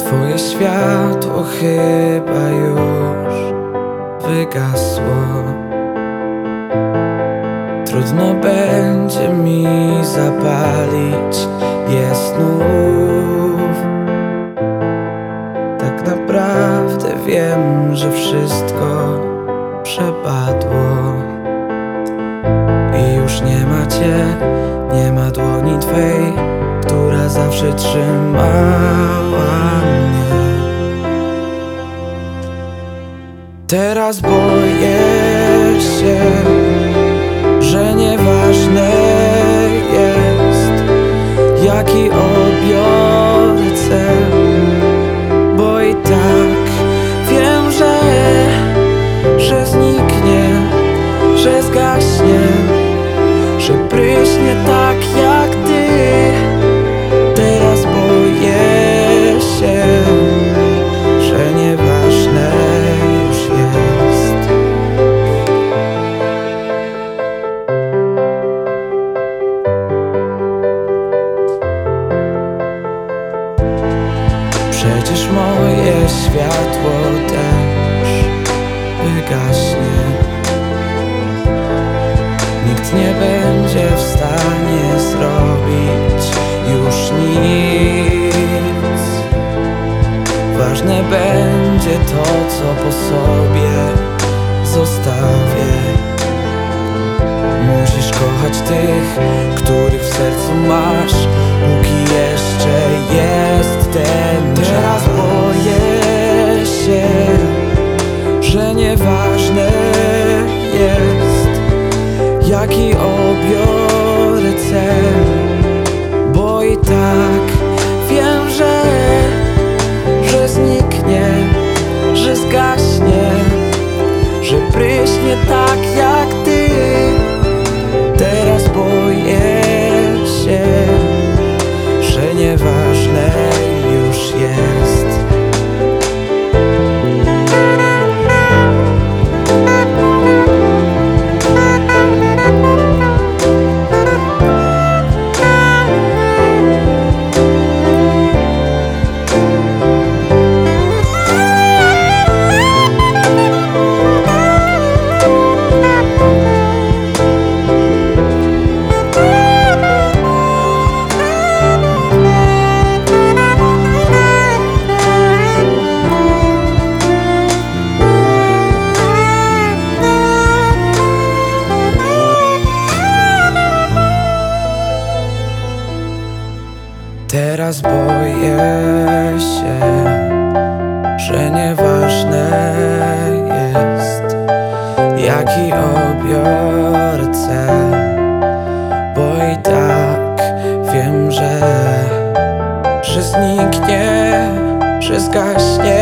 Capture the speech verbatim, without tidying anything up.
Twoje światło chyba już wygasło. Trudno będzie mi zapalić je znów. Tak naprawdę wiem, że wszystko przepadło i już nie ma cię, nie ma dłoni twej, która zawsze trzymała mnie. Teraz boję się, że nieważne jest, jaki obiorę cel, bo i tak wiem, że, że zniknie, że zgaśnie, że pryśnie tak jak ty. Teraz boję się, że nieważne już jest. Przecież moje światło też wygaśnie. Nikt nie będzie w stanie zrobić już nic. Ważne będzie to, co po sobie zostawię. Musisz kochać tych, których w sercu masz, póki jeszcze jest ten czas. Teraz boję się, że nieważne jest, jaki obiorę cel, bo i tak wiem, że, że zniknie, że zgaśnie, że pryśnie tak jak ty. Teraz boję się, że nieważne już jest. Teraz boję się, że nieważne jest, jaki obiorę cel, bo i tak wiem, że, że zniknie, że zgaśnie,